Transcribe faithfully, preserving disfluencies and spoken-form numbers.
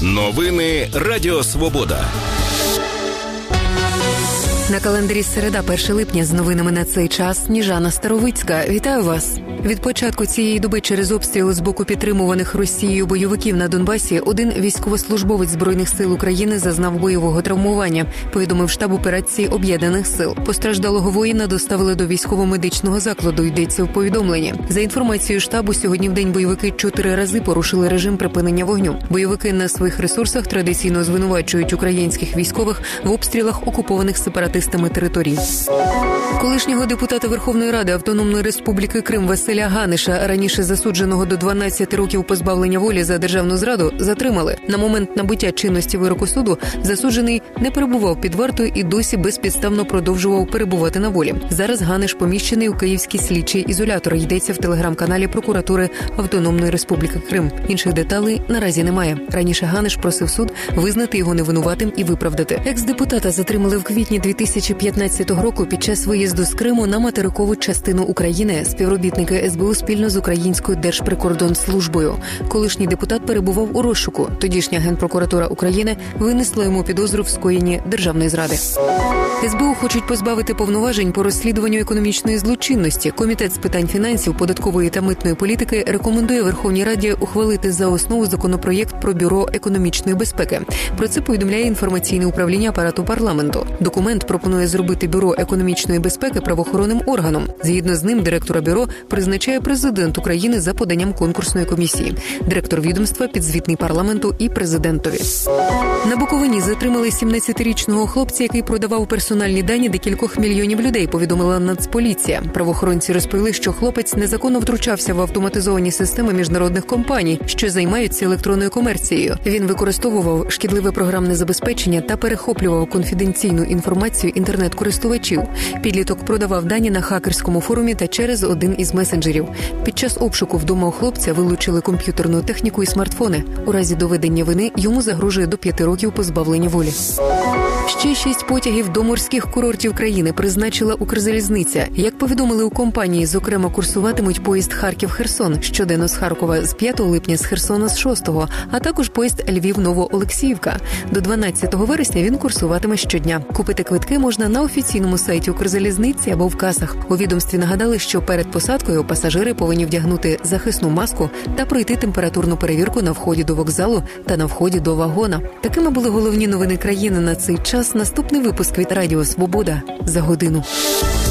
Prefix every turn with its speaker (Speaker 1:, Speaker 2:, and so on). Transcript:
Speaker 1: Новини Радіо Свобода.
Speaker 2: На календарі середа, перше липня, з новинами на цей час Сніжана Старовицька. Вітаю вас! Від початку цієї доби через обстріли з боку підтримуваних Росією бойовиків на Донбасі один військовослужбовець Збройних сил України зазнав бойового травмування, повідомив штаб операції Об'єднаних сил. Постраждалого воїна доставили до військово-медичного закладу, йдеться в повідомленні. За інформацією штабу, сьогодні в день бойовики чотири рази порушили режим припинення вогню. Бойовики на своїх ресурсах традиційно звинувачують українських військових в обстрілах окупованих сепаратистами територій. Колишнього депутата Верховної Ради Автономної Республіки Крим Василя Ганиша, раніше засудженого до дванадцяти років позбавлення волі за державну зраду, затримали. На момент набуття чинності вироку суду засуджений не перебував під вартою і досі безпідставно продовжував перебувати на волі. Зараз Ганиш поміщений у київський слідчий ізолятор, йдеться в телеграм-каналі прокуратури Автономної Республіки Крим. Інших деталей наразі немає. Раніше Ганиш просив суд визнати його невинуватим і виправдати. Екс-депутата затримали в квітні дві тисячі п'ятнадцятого року під час виїзду з Криму на материкову частину України. Співробітники ес бе у спільно з Українською Держприкордонслужбою. Колишній депутат перебував у розшуку. Тодішня Генпрокуратура України винесла йому підозру в скоєнні державної зради. ес бе у хочуть позбавити повноважень по розслідуванню економічної злочинності. Комітет з питань фінансів, податкової та митної політики рекомендує Верховній Раді ухвалити за основу законопроєкт про Бюро економічної безпеки. Про це повідомляє інформаційне управління апарату парламенту. Документ пропонує зробити Бюро економічної безпеки правоохоронним органом. Згідно з ним, директора бюро призначає президент України за поданням конкурсної комісії. Директор відомства підзвітний парламенту і президентові. На Буковині затримали сімнадцятирічного хлопця, який продавав персональні дані декількох мільйонів людей, повідомила Нацполіція. Правоохоронці розповіли, що хлопець незаконно втручався в автоматизовані системи міжнародних компаній, що займаються електронною комерцією. Він використовував шкідливе програмне забезпечення та перехоплював конфіденційну інформацію інтернет-користувачів. Підліток продавав дані на хакерському форумі та через один із месенджерів. Під час обшуку вдома у хлопця вилучили комп'ютерну техніку і смартфони. У разі доведення вини йому загрожує до п'яти років позбавлення волі. Ще шість потягів до морських курортів країни призначила Укрзалізниця. Як повідомили у компанії, зокрема, курсуватимуть поїзд Харків-Херсон щоденно з Харкова з п'ятого липня, з Херсона з шостого, а також поїзд Львів-Новоолексіївка. До дванадцятого вересня він курсуватиме щодня. Купити квитки можна на офіційному сайті Укрзалізниці або в касах. У відомстві нагадали, що перед посадкою пасажири повинні вдягнути захисну маску та пройти температурну перевірку на вході до вокзалу та на вході до вагона. Такими були головні новини країни на цей час. Наступний випуск від Радіо Свобода за годину.